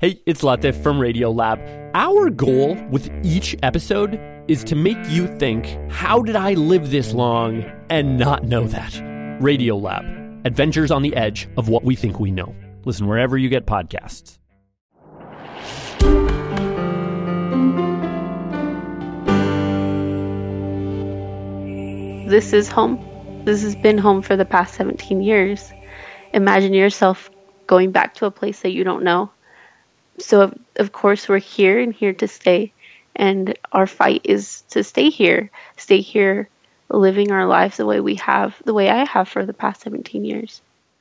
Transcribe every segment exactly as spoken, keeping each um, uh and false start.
Hey, it's Latif from Radiolab. Our goal with each episode is to make you think, how did I live this long and not know that? Radiolab, adventures on the edge of what we think we know. Listen wherever you get podcasts. This is home. This has been home for the past seventeen years. Imagine yourself going back to a place that you don't know. So, of, of course, we're here and here to stay. And our fight is to stay here, stay here, living our lives the way we have, the way I have for the past seventeen years.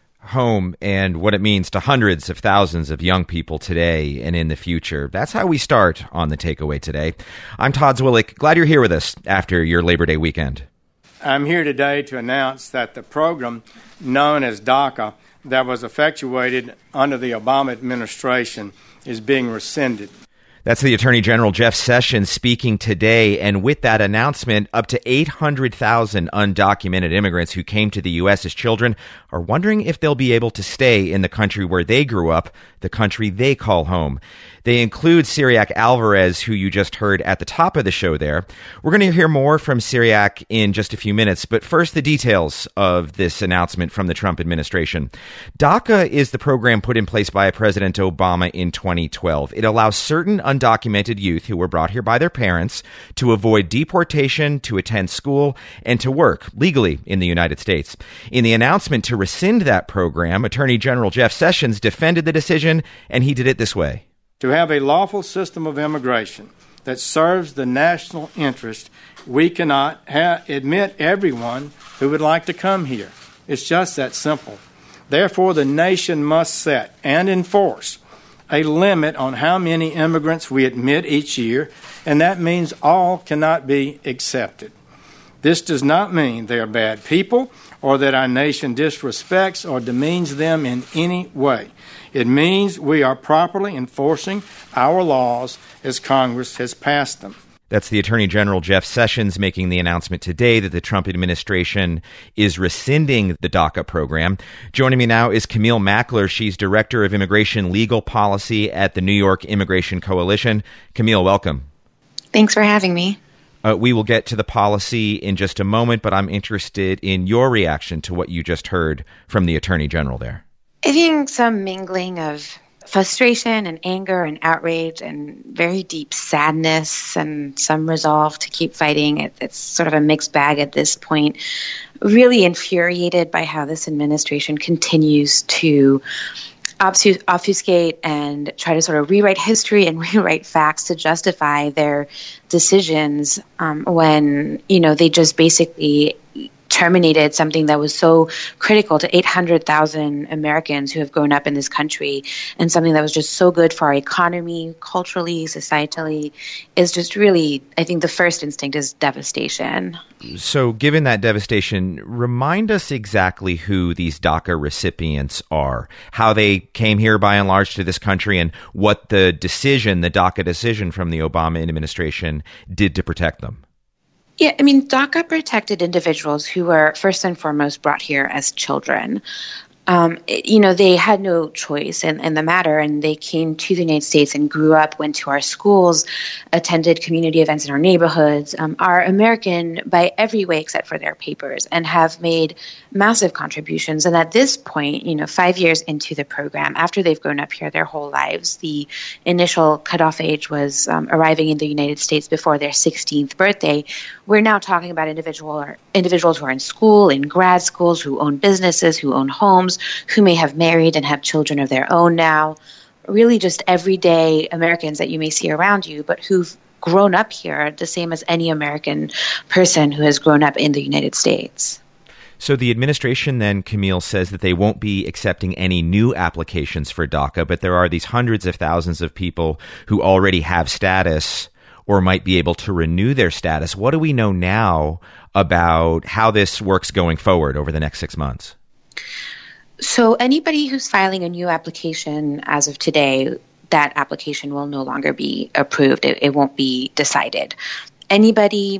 Home and what it means to hundreds of thousands of young people today and in the future. That's how we start on The Takeaway today. I'm Todd Zwillich. Glad you're here with us after your Labor Day weekend. I'm here today to announce that the program known as DACA that was effectuated under the Obama administration is being rescinded. That's the Attorney General Jeff Sessions speaking today, and with that announcement, up to eight hundred thousand undocumented immigrants who came to the U S as children are wondering if they'll be able to stay in the country where they grew up, the country they call home. They include Cyriac Alvarez, who you just heard at the top of the show there. We're going to hear more from Cyriac in just a few minutes, but first the details of this announcement from the Trump administration. DACA is the program put in place by President Obama in twenty twelve. It allows certain undocumented youth who were brought here by their parents to avoid deportation, to attend school, and to work legally in the United States. In the announcement to rescind that program, Attorney General Jeff Sessions defended the decision, and he did it this way. To have a lawful system of immigration that serves the national interest, we cannot ha- admit everyone who would like to come here. It's just that simple. Therefore, the nation must set and enforce a limit on how many immigrants we admit each year, and that means all cannot be accepted. This does not mean they are bad people or that our nation disrespects or demeans them in any way. It means we are properly enforcing our laws as Congress has passed them. That's the Attorney General Jeff Sessions making the announcement today that the Trump administration is rescinding the DACA program. Joining me now is Camille Mackler. She's Director of Immigration Legal Policy at the New York Immigration Coalition. Camille, welcome. Thanks for having me. Uh, we will get to the policy in just a moment, but I'm interested in your reaction to what you just heard from the Attorney General there. I think some mingling of frustration and anger and outrage and very deep sadness and some resolve to keep fighting. It, it's sort of a mixed bag at this point. Really infuriated by how this administration continues to obfuscate and try to sort of rewrite history and rewrite facts to justify their decisions um, when, you know, they just basically terminated something that was so critical to eight hundred thousand Americans who have grown up in this country, and something that was just so good for our economy, culturally, societally, is just really, I think the first instinct is devastation. So given that devastation, remind us exactly who these DACA recipients are, how they came here by and large to this country, and what the decision, the DACA decision from the Obama administration did to protect them. Yeah, I mean, DACA protected individuals who were first and foremost brought here as children. Um, it, you know, they had no choice in, in the matter, and they came to the United States and grew up, went to our schools, attended community events in our neighborhoods, um, are American by every way except for their papers, and have made massive contributions. And at this point, you know, five years into the program, after they've grown up here their whole lives, the initial cutoff age was um, arriving in the United States before their sixteenth birthday. We're now talking about individual or individuals who are in school, in grad schools, who own businesses, who own homes, who may have married and have children of their own now. Really just everyday Americans that you may see around you, but who've grown up here the same as any American person who has grown up in the United States. So the administration then, Camille, says that they won't be accepting any new applications for DACA, but there are these hundreds of thousands of people who already have status or might be able to renew their status. What do we know now about how this works going forward over the next six months? So anybody who's filing a new application as of today, that application will no longer be approved. It, it won't be decided. Anybody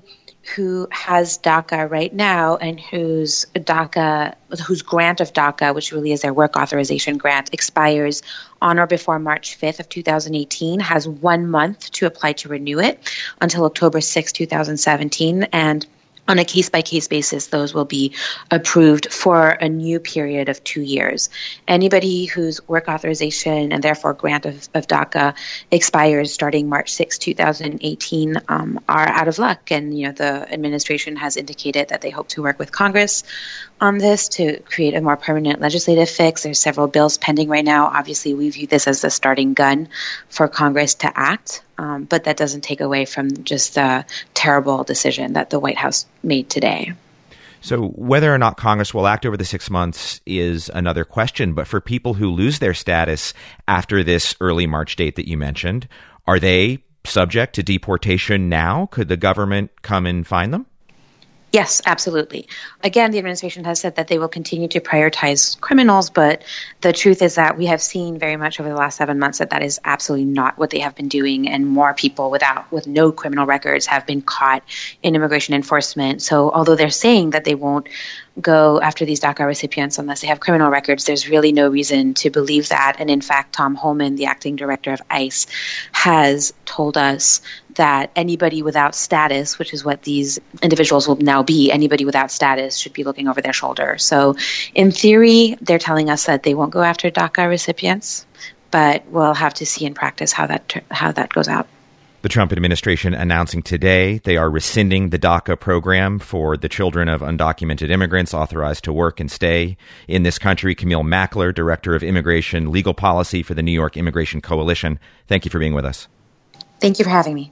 who has DACA right now and whose DACA, whose grant of DACA, which really is their work authorization grant, expires on or before March fifth of two thousand eighteen, has one month to apply to renew it until October sixth, two thousand seventeen. And on a case-by-case basis, those will be approved for a new period of two years. Anybody whose work authorization and therefore grant of, of DACA expires starting March sixth, two thousand eighteen um, are out of luck. And, you know, the administration has indicated that they hope to work with Congress on this to create a more permanent legislative fix. There's several bills pending right now. Obviously, we view this as the starting gun for Congress to act. Um, but that doesn't take away from just the terrible decision that the White House made today. So whether or not Congress will act over the six months is another question. But for people who lose their status after this early March date that you mentioned, are they subject to deportation now? Could the government come and find them? Yes, absolutely. Again, the administration has said that they will continue to prioritize criminals, but the truth is that we have seen very much over the last seven months that that is absolutely not what they have been doing, and more people without with no criminal records have been caught in immigration enforcement. So although they're saying that they won't go after these DACA recipients unless they have criminal records, there's really no reason to believe that. And in fact, Tom Homan, the acting director of ICE, has told us that anybody without status, which is what these individuals will now be, anybody without status should be looking over their shoulder. So in theory, they're telling us that they won't go after DACA recipients, but we'll have to see in practice how that how that goes out. The Trump administration announcing today they are rescinding the DACA program for the children of undocumented immigrants authorized to work and stay in this country. Camille Mackler, Director of Immigration Legal Policy for the New York Immigration Coalition. Thank you for being with us. Thank you for having me.